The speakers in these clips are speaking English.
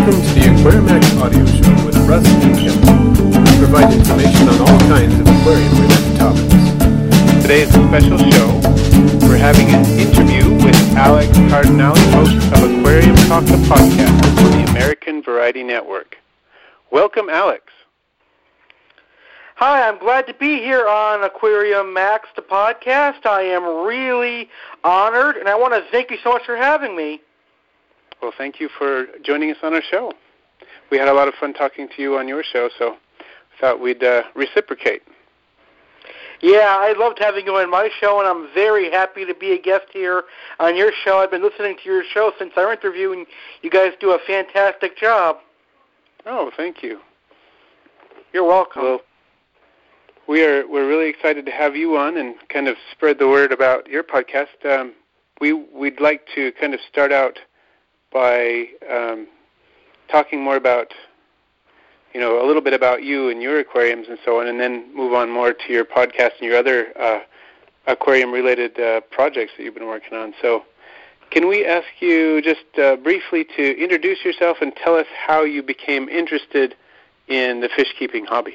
Welcome to the Aquariumax audio show with Russ and Kim. We provide information on all kinds of aquarium-related topics. Today's a special show. We're having an interview with Alex Cardinale, host of Aquarium Talk the podcast for the American Variety Network. Welcome, Alex. Hi, I'm glad to be here on Aquarium Max, the podcast. I am really honored, and I want to thank you so much for having me. Well, thank you for joining us on our show. We had a lot of fun talking to you on your show, so thought we'd reciprocate. Yeah, I loved having you on my show, and I'm very happy to be a guest here on your show. I've been listening to your show since our interview, and you guys do a fantastic job. Oh, thank you. You're welcome. Well, we're really excited to have you on and kind of spread the word about your podcast. We'd like to kind of start out by talking more about, a little bit about you and your aquariums and so on, and then move on more to your podcast and your other aquarium-related projects that you've been working on. So can we ask you just briefly to introduce yourself and tell us how you became interested in the fish-keeping hobby?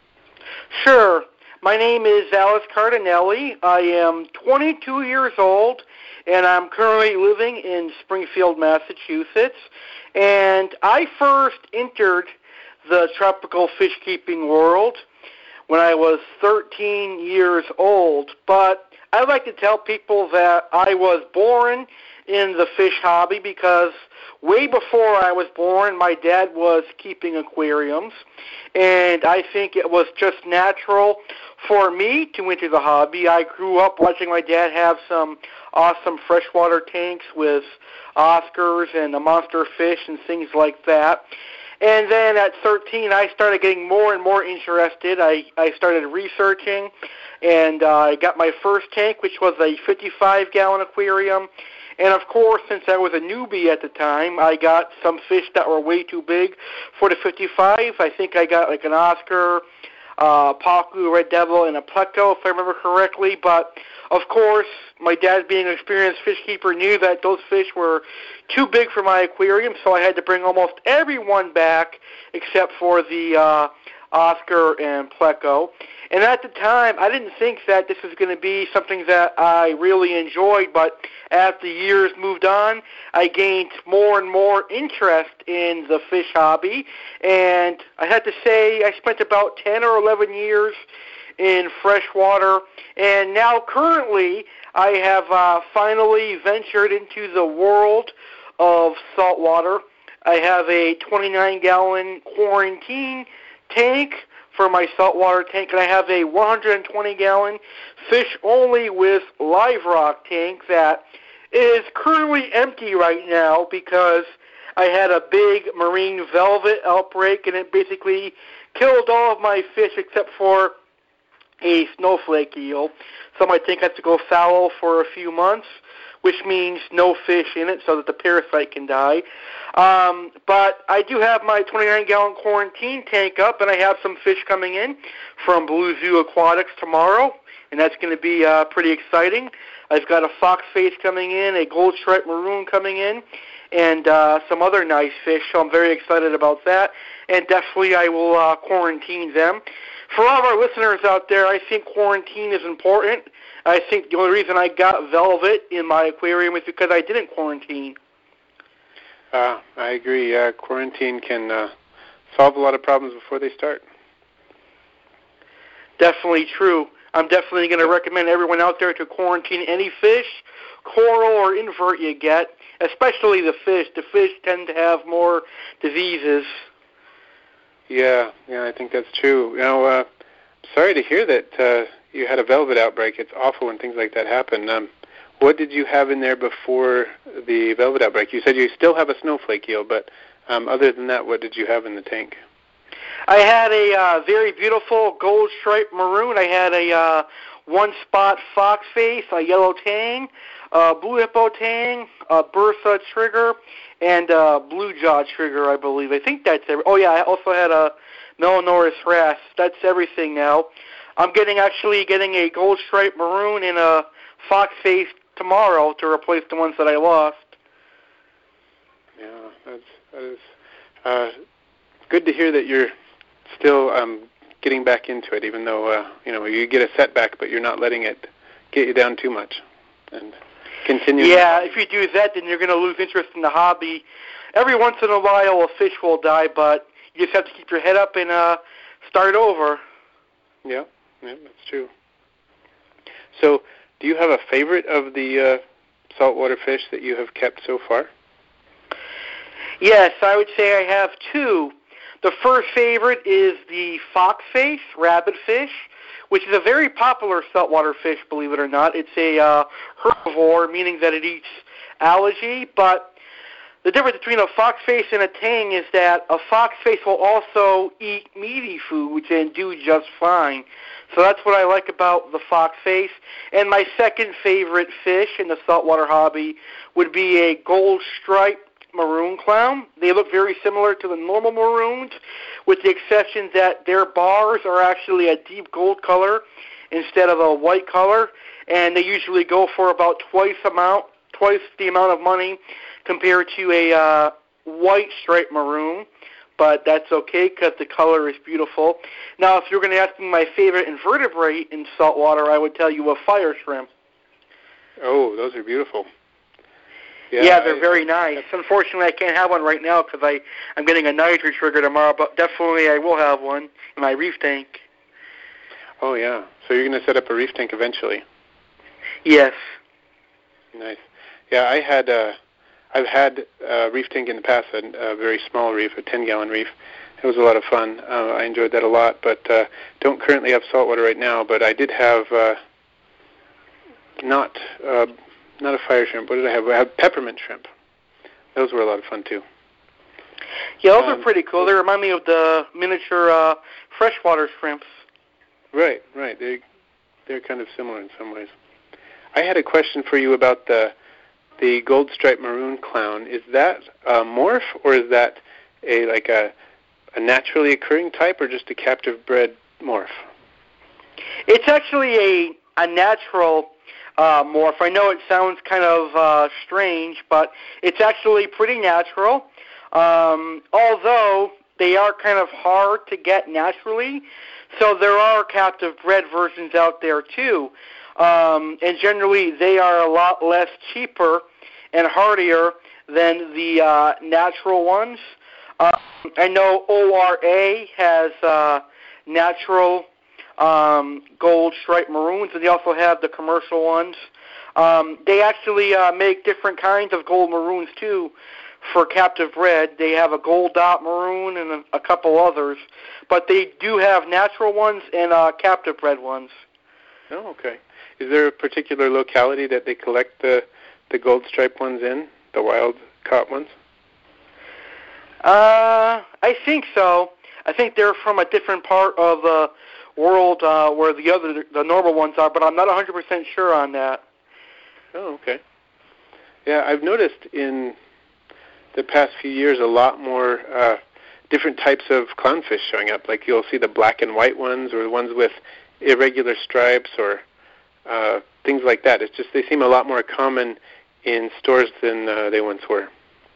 Sure. My name is Alex Cardinale. I am 22 years old, and I'm currently living in Springfield, Massachusetts. And I first entered the tropical fish-keeping world when I was 13 years old. But I like to tell people that I was born in the fish hobby because way before I was born, my dad was keeping aquariums, and I think it was just natural for me to enter the hobby. I grew up watching my dad have some awesome freshwater tanks with Oscars and a monster fish and things like that. And then at 13, I started getting more and more interested. I started researching, and I got my first tank, which was a 55-gallon aquarium. And, of course, since I was a newbie at the time, I got some fish that were way too big for the 55. I think I got like an Oscar, Pacu, Red Devil, and a Pleco, if I remember correctly. But, of course, my dad, being an experienced fish keeper, knew that those fish were too big for my aquarium, so I had to bring almost everyone back except for the Oscar and Pleco. And at the time, I didn't think that this was going to be something that I really enjoyed, but as the years moved on, I gained more and more interest in the fish hobby. And I had to say I spent about 10 or 11 years in freshwater, and now currently I have finally ventured into the world of saltwater. I have a 29-gallon quarantine tank for my saltwater tank, and I have a 120-gallon fish-only with live rock tank that is currently empty right now because I had a big marine velvet outbreak, and it basically killed all of my fish except for a snowflake eel. So my tank has to go fallow for a few months, which means no fish in it so that the parasite can die. But I do have my 29-gallon quarantine tank up, and I have some fish coming in from Blue Zoo Aquatics tomorrow, and that's going to be pretty exciting. I've got a fox face coming in, a gold stripe maroon coming in, and some other nice fish, so I'm very excited about that. And definitely I will quarantine them. For all of our listeners out there, I think quarantine is important. I think the only reason I got velvet in my aquarium is because I didn't quarantine. I agree. Quarantine can solve a lot of problems before they start. Definitely true. I'm definitely going to recommend everyone out there to quarantine any fish, coral or invert you get, especially the fish. The fish tend to have more diseases. Yeah, I think that's true. Sorry to hear that you had a velvet outbreak. It's awful when things like that happen. What did you have in there before the velvet outbreak? You said you still have a snowflake eel, but other than that, what did you have in the tank? I had a very beautiful gold stripe maroon. I had a one-spot fox face, a yellow tang, a blue hippo tang, a Bursa trigger, and a blue jaw trigger, I believe. I think that's everything. Oh, yeah, I also had a Melanoris wrasse. That's everything now. I'm getting a gold stripe maroon and a fox face tomorrow to replace the ones that I lost. Yeah, that is good to hear that you're still getting back into it, even though you get a setback, but you're not letting it get you down too much, and continue. Yeah, if you do that, then you're going to lose interest in the hobby. Every once in a while, a fish will die, but you just have to keep your head up and start over. Yeah, that's true. So, do you have a favorite of the saltwater fish that you have kept so far? Yes, I would say I have two. The first favorite is the foxface rabbitfish, which is a very popular saltwater fish, believe it or not. It's a herbivore, meaning that it eats algae, but the difference between a foxface and a tang is that a foxface will also eat meaty foods and do just fine. So that's what I like about the foxface. And my second favorite fish in the saltwater hobby would be a gold striped maroon clown. They look very similar to the normal maroons, with the exception that their bars are actually a deep gold color instead of a white color, and they usually go for about twice the amount of money compared to a white striped maroon. But that's okay because the color is beautiful. Now, if you're going to ask me my favorite invertebrate in saltwater, I would tell you a fire shrimp. Oh, those are beautiful. Yeah, they're very nice. Unfortunately, I can't have one right now because I'm getting a nitrate trigger tomorrow, but definitely I will have one in my reef tank. Oh, yeah. So you're going to set up a reef tank eventually? Yes. Nice. Yeah, I've had a reef tank in the past, a very small reef, a 10-gallon reef. It was a lot of fun. I enjoyed that a lot, but don't currently have saltwater right now. But I did have not a fire shrimp. What did I have? I had peppermint shrimp. Those were a lot of fun, too. Yeah, those are pretty cool. They remind me of the miniature freshwater shrimps. Right. They're kind of similar in some ways. I had a question for you about the gold striped maroon clown. Is that a morph, or is that a naturally occurring type, or just a captive bred morph? It's actually a natural morph. I know it sounds kind of strange, but it's actually pretty natural. Although they are kind of hard to get naturally, so there are captive bred versions out there too. And generally they are a lot less cheaper and hardier than the natural ones. I know ORA has natural gold striped maroons, and they also have the commercial ones. They actually make different kinds of gold maroons too for captive bred. They have a gold dot maroon and a couple others, but they do have natural ones and captive bred ones. Oh, okay. Is there a particular locality that they collect the gold striped ones in, the wild caught ones? I think so. I think they're from a different part of the world where the normal ones are, but I'm not 100% sure on that. Oh, okay. Yeah, I've noticed in the past few years a lot more different types of clownfish showing up. Like you'll see the black and white ones, or the ones with irregular stripes, or things like that. It's just they seem a lot more common in stores than they once were.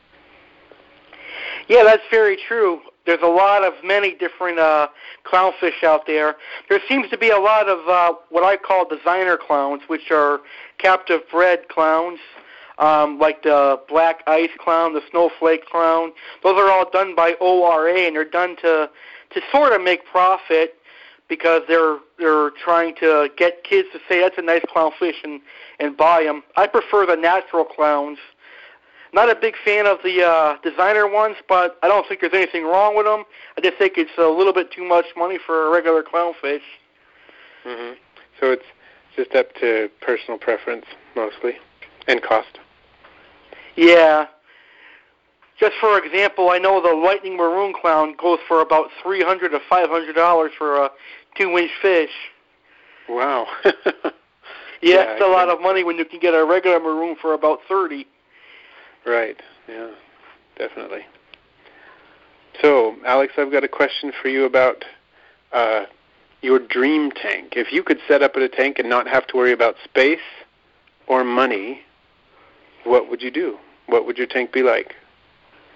Yeah, that's very true. There's many different clownfish out there. There seems to be a lot of what I call designer clowns, which are captive bred clowns, like the black ice clown, the snowflake clown. Those are all done by ORA, and they're done to sort of make profit because they're trying to get kids to say that's a nice clownfish and buy them. I prefer the natural clowns. Not a big fan of the designer ones, but I don't think there's anything wrong with them. I just think it's a little bit too much money for a regular clownfish. Mm-hmm. So it's just up to personal preference mostly, and cost. Yeah. Just for example, I know the lightning maroon clown goes for about $300 to $500 for a 2-inch fish. Wow. Yeah, it's a lot of money when you can get a regular maroon for about $30. Right, yeah, definitely. So, Alex, I've got a question for you about your dream tank. If you could set up at a tank and not have to worry about space or money, what would you do? What would your tank be like?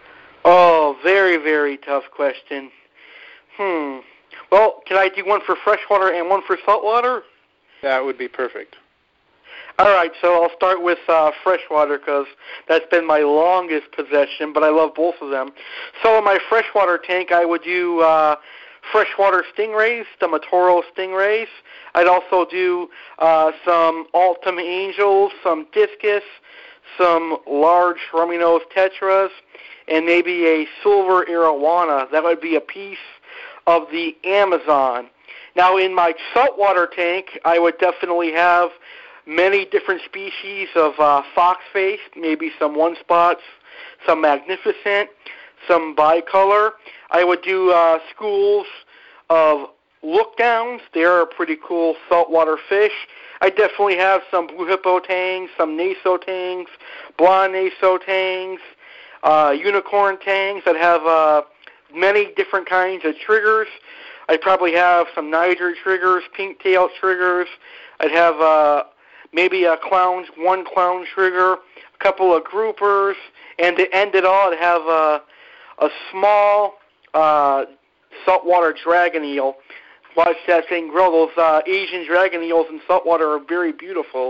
Oh, very, very tough question. Well, can I do one for freshwater and one for saltwater? That would be perfect. All right, so I'll start with freshwater because that's been my longest possession, but I love both of them. So in my freshwater tank, I would do freshwater stingrays, the Matoro stingrays. I'd also do some Altum Angels, some Discus, some large Rummy-Nose Tetras, and maybe a silver arowana. That would be a piece of the Amazon. Now, in my saltwater tank, I would definitely have many different species of foxface, maybe some one-spots, some magnificent, some bicolor. I would do schools of lookdowns. They're a pretty cool saltwater fish. I definitely have some blue hippo tangs, some naso tangs, blonde naso tangs, unicorn tangs that have many different kinds of triggers. I'd probably have some Niger triggers, pink-tailed triggers. I'd have maybe one clown trigger, a couple of groupers, and to end it all, I'd have a small saltwater dragon eel. Watch that thing grow. Those Asian dragon eels in saltwater are very beautiful.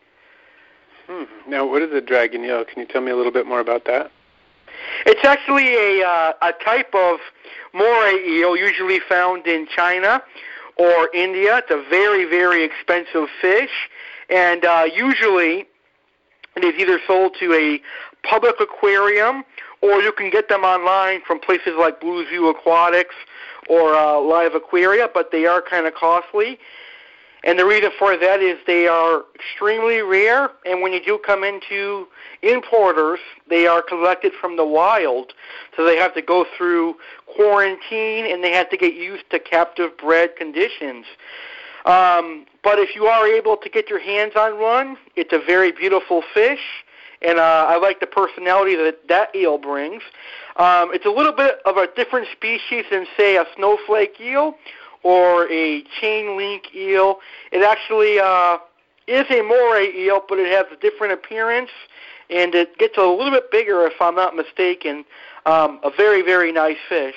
Now, what is a dragon eel? Can you tell me a little bit more about that? It's actually a type of moray eel usually found in China or India. It's a very, very expensive fish, and usually it is either sold to a public aquarium or you can get them online from places like Blue Zoo Aquatics or Live Aquaria, but they are kind of costly. And the reason for that is they are extremely rare, and when you do come into importers, they are collected from the wild. So they have to go through quarantine, and they have to get used to captive bred conditions. But if you are able to get your hands on one, it's a very beautiful fish, and I like the personality that eel brings. It's a little bit of a different species than, say, a snowflake eel or a chain link eel. It actually is a moray eel, but it has a different appearance, and it gets a little bit bigger, if I'm not mistaken. A very, very nice fish.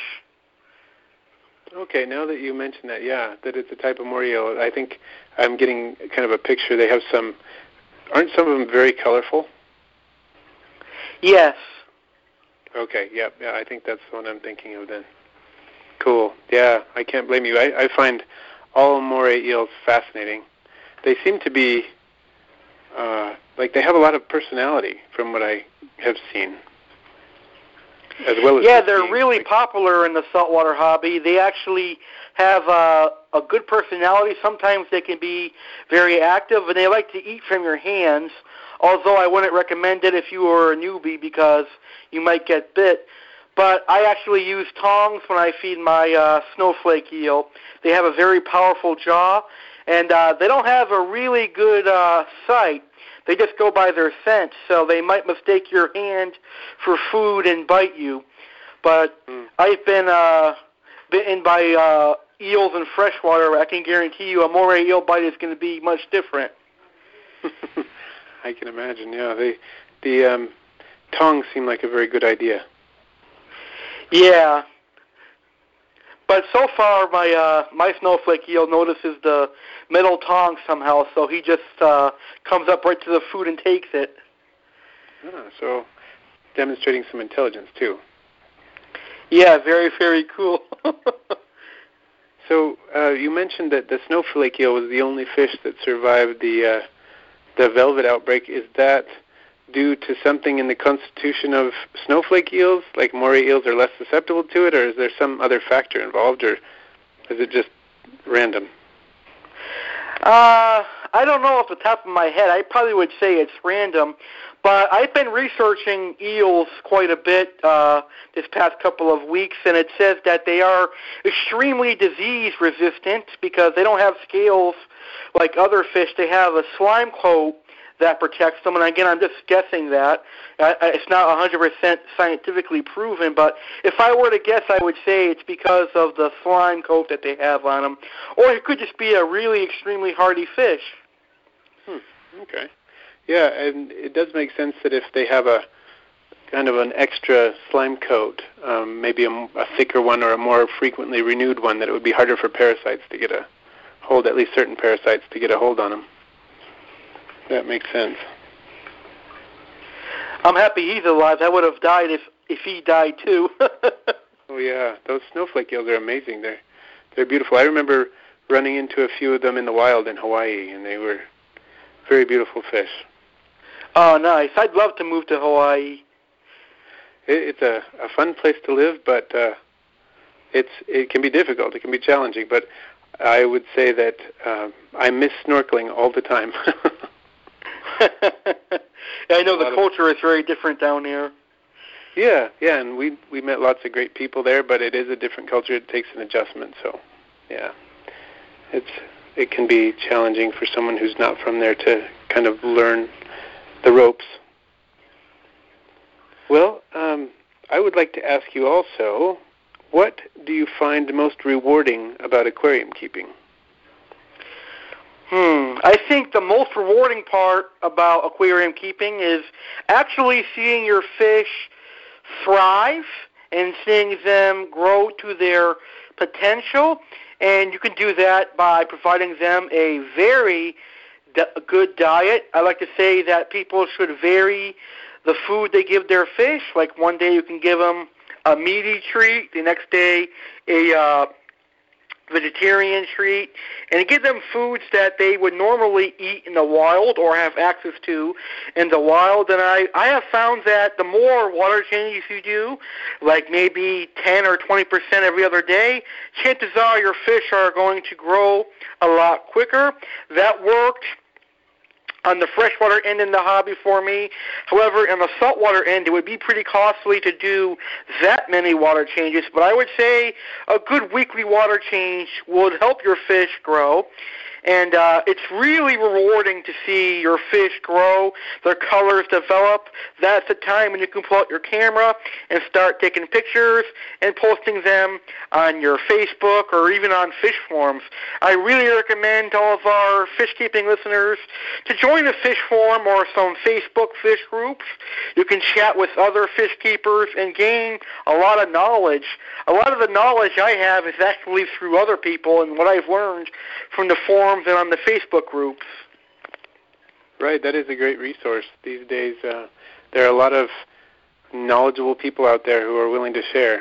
Okay, now that you mention that, that it's a type of moray eel, I think I'm getting kind of a picture. They have aren't some of them very colorful? Yes. Okay, yeah, I think that's the one I'm thinking of then. Cool. Yeah, I can't blame you. I find all moray eels fascinating. They seem to be, they have a lot of personality from what I have seen. As well as they're really popular in the saltwater hobby. They actually have a good personality. Sometimes they can be very active, and they like to eat from your hands, although I wouldn't recommend it if you were a newbie because you might get bit. But I actually use tongs when I feed my snowflake eel. They have a very powerful jaw, and they don't have a really good sight. They just go by their scent, so they might mistake your hand for food and bite you. But I've been bitten by eels in freshwater. I can guarantee you a moray eel bite is going to be much different. I can imagine, yeah. The tongs seem like a very good idea. Yeah. But so far, my snowflake eel notices the metal tong somehow, so he just comes up right to the food and takes it. So demonstrating some intelligence, too. Yeah, very, very cool. So you mentioned that the snowflake eel was the only fish that survived the velvet outbreak. Is that due to something in the constitution of snowflake eels, like moray eels are less susceptible to it, or is there some other factor involved, or is it just random? I don't know off the top of my head. I probably would say it's random, but I've been researching eels quite a bit this past couple of weeks, and it says that they are extremely disease resistant because they don't have scales like other fish. They have a slime coat that protects them, and again, I'm just guessing that. It's not 100% scientifically proven, but if I were to guess, I would say it's because of the slime coat that they have on them, or it could just be a really extremely hardy fish. Okay. Yeah, and it does make sense that if they have a kind of an extra slime coat, maybe a thicker one or a more frequently renewed one, that it would be harder for parasites to get a hold, at least certain parasites to get a hold on them. That makes sense. I'm happy he's alive. I would have died if he died too. Oh yeah, those snowflake eels are amazing. They're beautiful. I remember running into a few of them in the wild in Hawaii, and they were very beautiful fish. Oh, nice. I'd love to move to Hawaii. It's a fun place to live, but it can be difficult. It can be challenging, but I would say that I miss snorkeling all the time. I know the culture is very different down here. Yeah, and we met lots of great people there, but it is a different culture. It takes an adjustment, so yeah. It can be challenging for someone who's not from there to kind of learn the ropes. Well, I would like to ask you also, what do you find most rewarding about aquarium keeping? I think the most rewarding part about aquarium keeping is actually seeing your fish thrive and seeing them grow to their potential. And you can do that by providing them a very good diet. I like to say that people should vary the food they give their fish. Like one day you can give them a meaty treat, the next day a vegetarian treat, and give them foods that they would normally eat in the wild or have access to in the wild. And I have found that the more water changes you do, like maybe 10 or 20% every other day, chances are your fish are going to grow a lot quicker. That worked on the freshwater end in the hobby for me. However, on the saltwater end, it would be pretty costly to do that many water changes. But I would say a good weekly water change would help your fish grow. And it's really rewarding to see your fish grow, their colors develop. That's the time when you can pull out your camera and start taking pictures and posting them on your Facebook or even on fish forums. I really recommend all of our fish keeping listeners to join a fish forum or some Facebook fish groups. You can chat with other fish keepers and gain a lot of knowledge. A lot of the knowledge I have is actually through other people and what I've learned from the forums and on the Facebook groups. Right, that is a great resource. These days there are a lot of knowledgeable people out there who are willing to share.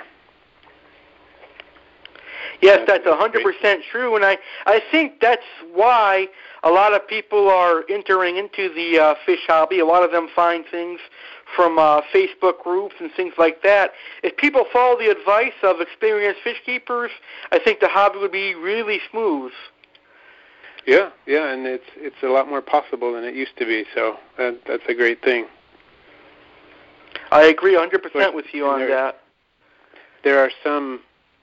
Yes, that's 100% true, and I think that's why a lot of people are entering into the fish hobby. A lot of them find things from Facebook groups and things like that. If people follow the advice of experienced fish keepers, I think the hobby would be really smooth. Yeah, and it's a lot more possible than it used to be, so that's a great thing. I agree 100% with you on that. There are some,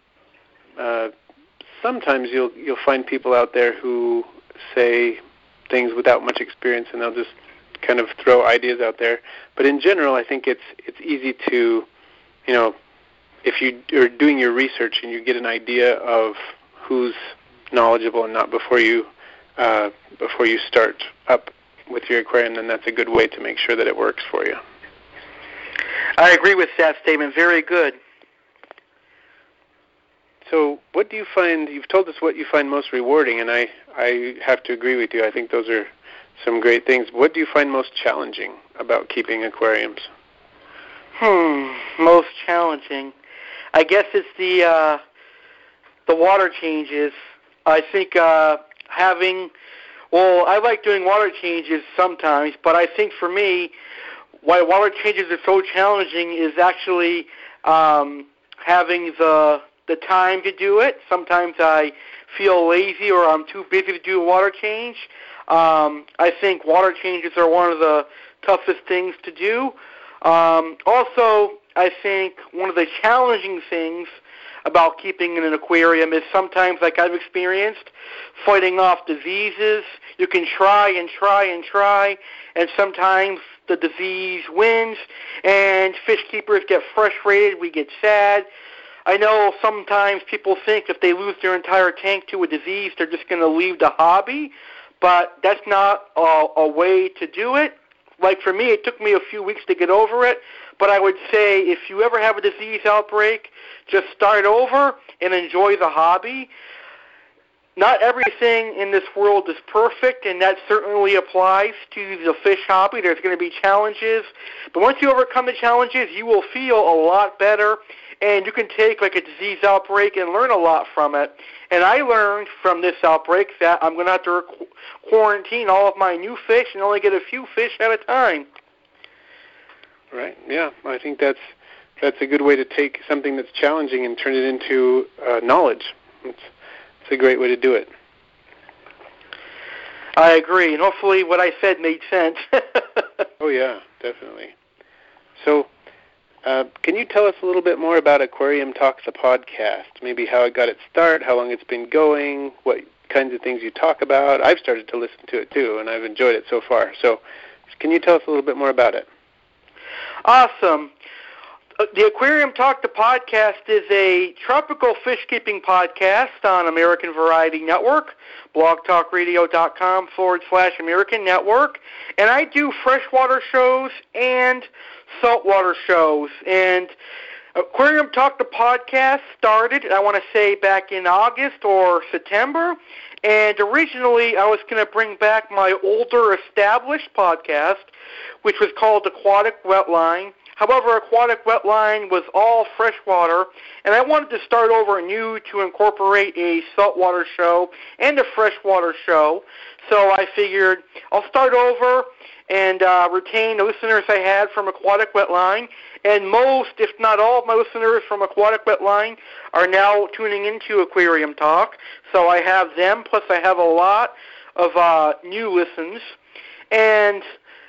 sometimes you'll find people out there who say things without much experience, and they'll just kind of throw ideas out there. But in general, I think it's easy to, if you're doing your research and you get an idea of who's knowledgeable and not before you start up with your aquarium, then that's a good way to make sure that it works for you. I agree with that statement. Very good. So what do you find, you've told us what you find most rewarding, and I have to agree with you. I think those are some great things. What do you find most challenging about keeping aquariums? Most challenging. I guess it's the water changes. I think I like doing water changes sometimes, but I think for me, why water changes are so challenging is actually having the time to do it. Sometimes I feel lazy or I'm too busy to do a water change. I think water changes are one of the toughest things to do. Also, I think one of the challenging things about keeping in an aquarium is sometimes, like I've experienced, fighting off diseases. You can try and try and try, and sometimes the disease wins, and fish keepers get frustrated. We get sad. I know sometimes people think if they lose their entire tank to a disease, they're just going to leave the hobby, but that's not a way to do it. Like for me, it took me a few weeks to get over it, but I would say if you ever have a disease outbreak, just start over and enjoy the hobby. Not everything in this world is perfect, and that certainly applies to the fish hobby. There's going to be challenges, but once you overcome the challenges, you will feel a lot better, and you can take like a disease outbreak and learn a lot from it. And I learned from this outbreak that I'm going to have to quarantine all of my new fish and only get a few fish at a time. Right, yeah. I think that's a good way to take something that's challenging and turn it into knowledge. It's a great way to do it. I agree, and hopefully what I said made sense. Oh, yeah, definitely. So, can you tell us a little bit more about Aquarium Talks, the podcast? Maybe how it got its start, how long it's been going, what kinds of things you talk about. I've started to listen to it, too, and I've enjoyed it so far. So, can you tell us a little bit more about it? Awesome. The Aquarium Talk, the podcast, is a tropical fish-keeping podcast on American Variety Network, blogtalkradio.com/American Network. And I do freshwater shows and saltwater shows. And Aquarium Talk, the podcast, started, I want to say, back in August or September. And originally, I was going to bring back my older established podcast, which was called Aquatic Wetline. However, Aquatic Wetline was all freshwater, and I wanted to start over anew to incorporate a saltwater show and a freshwater show. So I figured I'll start over and retain the listeners I had from Aquatic Wetline. And most, if not all, of my listeners from Aquatic Wetline are now tuning into Aquarium Talk. So I have them, plus I have a lot of new listens. And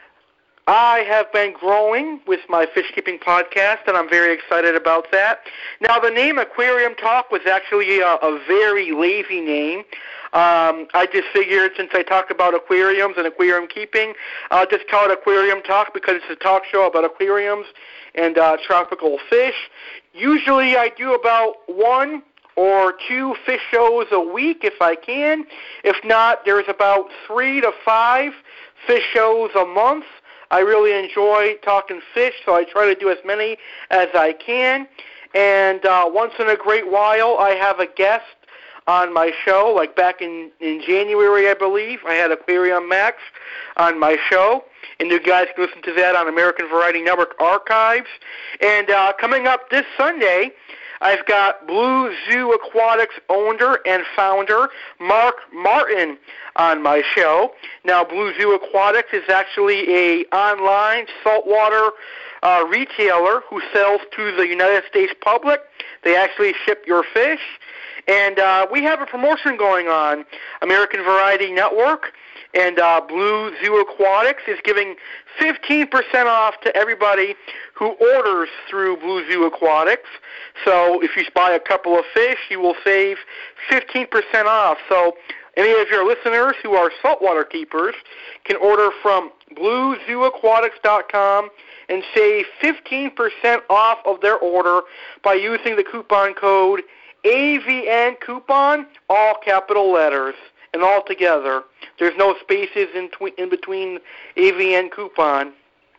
I have been growing with my fish-keeping podcast, and I'm very excited about that. Now, the name Aquarium Talk was actually a very lazy name. I just figured since I talk about aquariums and aquarium keeping, I'll just call it Aquarium Talk because it's a talk show about aquariums and tropical fish. Usually I do about 1 or 2 fish shows a week if I can. If not, there's about 3 to 5 fish shows a month. I really enjoy talking fish, so I try to do as many as I can. And once in a great while, I have a guest on my show, like back in January, I believe. I had Aquarium Max on my show, and you guys can listen to that on American Variety Network archives. And coming up this Sunday, I've got Blue Zoo Aquatics owner and founder Mark Martin on my show. Now, Blue Zoo Aquatics is actually a online saltwater retailer who sells to the United States public. They actually ship your fish. And we have a promotion going on. American Variety Network and Blue Zoo Aquatics is giving 15% off to everybody who orders through Blue Zoo Aquatics. So if you buy a couple of fish, you will save 15% off. So any of your listeners who are saltwater keepers can order from BlueZooAquatics.com and save 15% off of their order by using the coupon code AVN coupon, all capital letters, and all together. There's no spaces in between AVN coupon.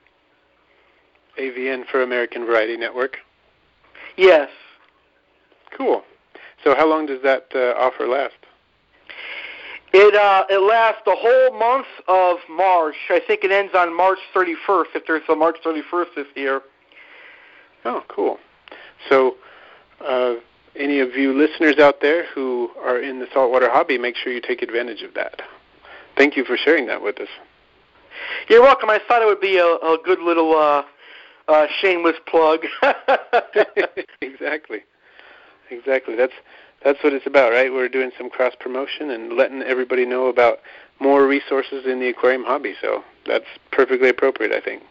AVN for American Variety Network? Yes. Cool. So how long does that offer last? It lasts the whole month of March. I think it ends on March 31st, if there's a March 31st this year. Oh, cool. So any of you listeners out there who are in the saltwater hobby, make sure you take advantage of that. Thank you for sharing that with us. You're welcome. I thought it would be a good little shameless plug. Exactly. That's what it's about, right? We're doing some cross-promotion and letting everybody know about more resources in the aquarium hobby, so that's perfectly appropriate, I think.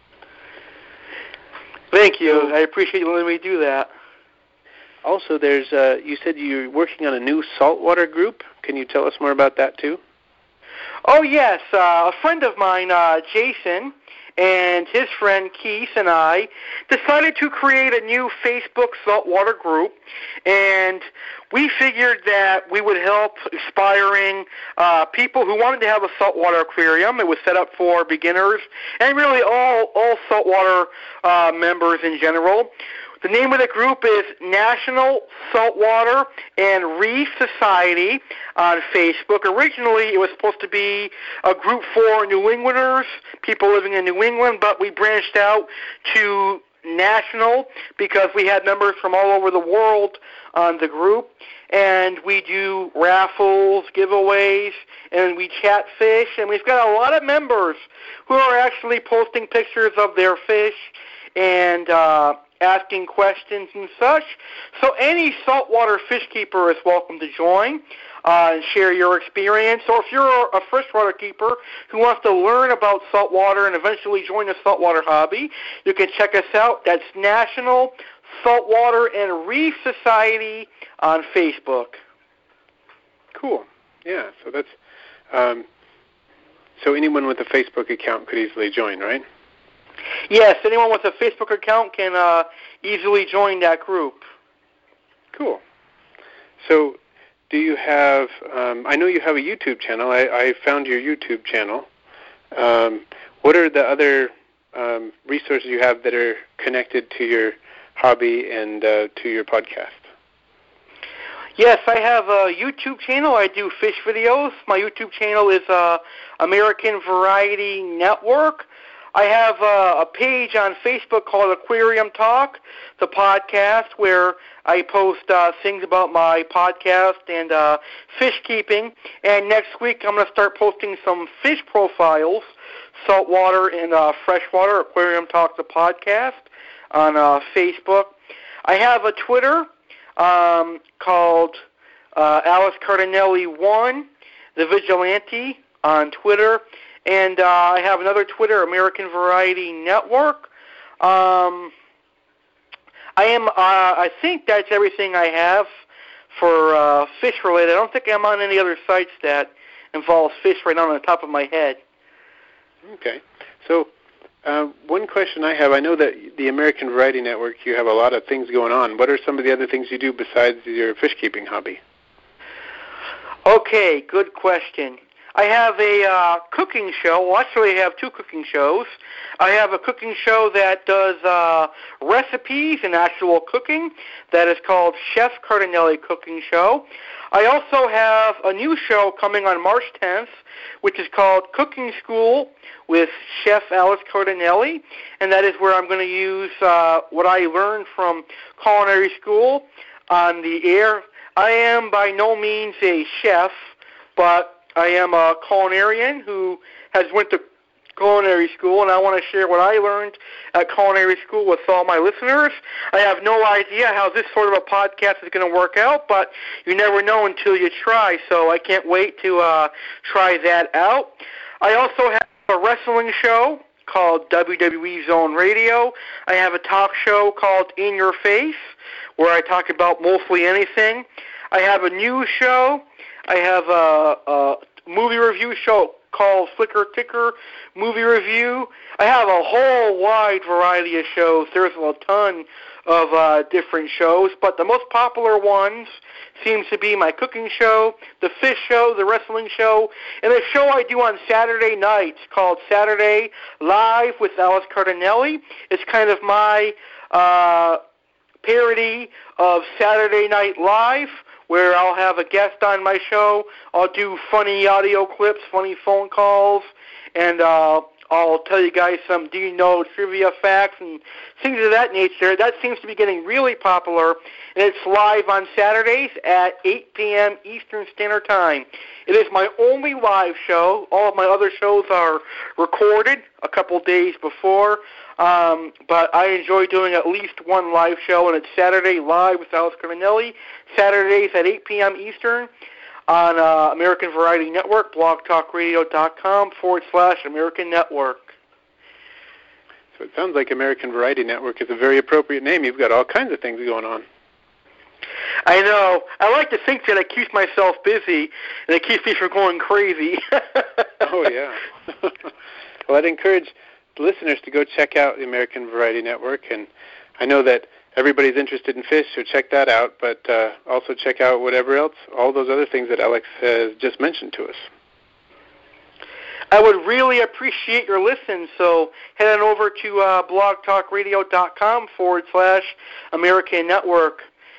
Thank you. I appreciate you letting me do that. Also, there's you said you're working on a new saltwater group. Can you tell us more about that, too? Oh, yes. A friend of mine, Jason, and his friend Keith and I decided to create a new Facebook saltwater group, and we figured that we would help aspiring people who wanted to have a saltwater aquarium. It was set up for beginners and really all saltwater members in general. The name of the group is National Saltwater and Reef Society on Facebook. Originally, it was supposed to be a group for New Englanders, people living in New England, but we branched out to national because we had members from all over the world on the group. And we do raffles, giveaways, and we chat fish. And we've got a lot of members who are actually posting pictures of their fish and asking questions and such. So any saltwater fish keeper is welcome to join and share your experience. Or if you're a freshwater keeper who wants to learn about saltwater and eventually join the saltwater hobby, you can check us out. That's National Saltwater and Reef Society on Facebook. Cool. Yeah, so that's so anyone with a Facebook account could easily join, right? Yes, anyone with a Facebook account can easily join that group. Cool. So do you have, I know you have a YouTube channel. I found your YouTube channel. What are the other resources you have that are connected to your hobby and to your podcast? Yes, I have a YouTube channel. I do fish videos. My YouTube channel is American Variety Network. I have a page on Facebook called Aquarium Talk, the podcast, where I post things about my podcast and fish keeping. And next week I'm going to start posting some fish profiles, saltwater and freshwater, Aquarium Talk, the podcast, on Facebook. I have a Twitter called Alice Cardinelli 1, the Vigilante, on Twitter. And I have another Twitter, American Variety Network. I think that's everything I have for fish related. I don't think I'm on any other sites that involves fish right now on the top of my head. Okay. So one question I have, I know that the American Variety Network, you have a lot of things going on. What are some of the other things you do besides your fish keeping hobby? Okay, good question. I have a cooking show. Well, actually, I have two cooking shows. I have a cooking show that does recipes and actual cooking that is called Chef Cardinelli Cooking Show. I also have a new show coming on March 10th, which is called Cooking School with Chef Alice Cardinelli, and that is where I'm going to use what I learned from culinary school on the air. I am by no means a chef, but I am a culinarian who has went to culinary school, and I want to share what I learned at culinary school with all my listeners. I have no idea how this sort of a podcast is going to work out, but you never know until you try, so I can't wait to try that out. I also have a wrestling show called WWE Zone Radio. I have a talk show called In Your Face, where I talk about mostly anything. I have a news show. I have a movie review show called Flicker Ticker Movie Review. I have a whole wide variety of shows. There's a ton of different shows, but the most popular ones seems to be my cooking show, the fish show, the wrestling show, and a show I do on Saturday nights called Saturday Live with Alice Cardinelli. It's kind of my parody of Saturday Night Live, where I'll have a guest on my show. I'll do funny audio clips, funny phone calls, and I'll tell you guys some do you know trivia facts and things of that nature. That seems to be getting really popular, and it's live on Saturdays at 8 p.m. Eastern Standard Time. It is my only live show. All of my other shows are recorded a couple days before, but I enjoy doing at least one live show, and it's Saturday Live with Alice Cardinelli, Saturdays at 8 p.m. Eastern on American Variety Network, blogtalkradio.com/American Network. So it sounds like American Variety Network is a very appropriate name. You've got all kinds of things going on. I know. I like to think that it keeps myself busy, and it keeps me from going crazy. Oh, yeah. Well, I'd encourage listeners to go check out the American Variety Network. And I know that everybody's interested in fish, so check that out. But also check out whatever else, all those other things that Alex has just mentioned to us. I would really appreciate your listen, so head on over to blogtalkradio.com/American Network.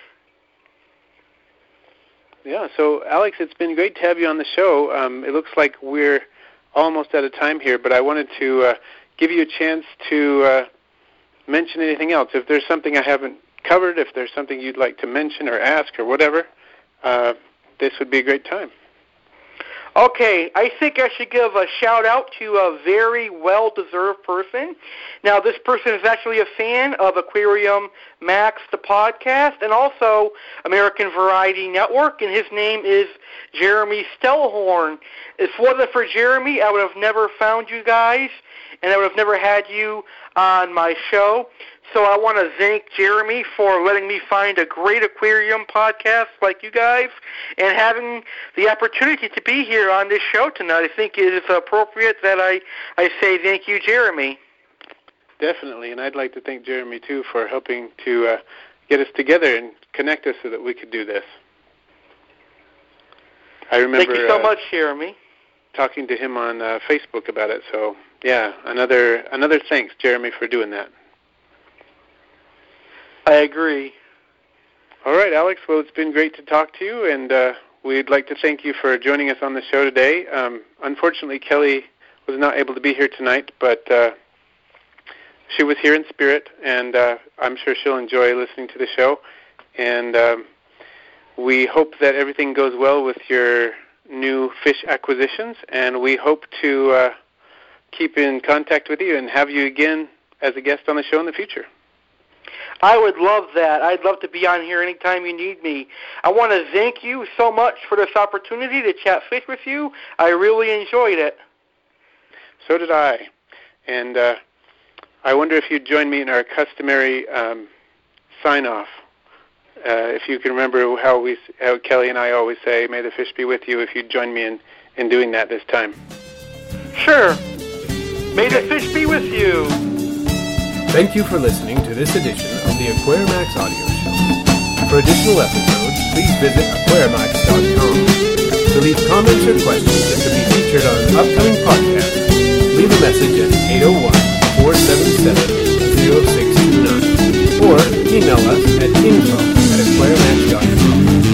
Yeah, so Alex, it's been great to have you on the show. It looks like we're almost out of time here, but I wanted to give you a chance to mention anything else. If there's something I haven't covered, if there's something you'd like to mention or ask or whatever, this would be a great time. Okay, I think I should give a shout-out to a very well-deserved person. Now, this person is actually a fan of Aquarium Max, the podcast, and also American Variety Network, and his name is Jeremy Stellhorn. If it wasn't for Jeremy, I would have never found you guys, and I would have never had you on my show. So I want to thank Jeremy for letting me find a great aquarium podcast like you guys and having the opportunity to be here on this show tonight. I think it is appropriate that I say thank you, Jeremy. Definitely, and I'd like to thank Jeremy, too, for helping to get us together and connect us so that we could do this. I remember thank you so much, Jeremy. Talking to him on Facebook about it. So, yeah, another thanks, Jeremy, for doing that. I agree. All right, Alex. Well, it's been great to talk to you, and we'd like to thank you for joining us on the show today. Unfortunately, Kelly was not able to be here tonight, but she was here in spirit, and I'm sure she'll enjoy listening to the show. And we hope that everything goes well with your new fish acquisitions, and we hope to keep in contact with you and have you again as a guest on the show in the future. I would love that. I'd love to be on here anytime you need me. I want to thank you so much for this opportunity to chat fish with you. I really enjoyed it. So did I. And I wonder if you'd join me in our customary sign-off. If you can remember how Kelly and I always say, may the fish be with you, if you'd join me in doing that this time. Sure. May the fish be with you. Thank you for listening to this edition of the Aquarimax Audio Show. For additional episodes, please visit aquarimax.com. To leave comments or questions that could be featured on an upcoming podcast, leave a message at 801-477-0629 or email us at info@aquarimax.com.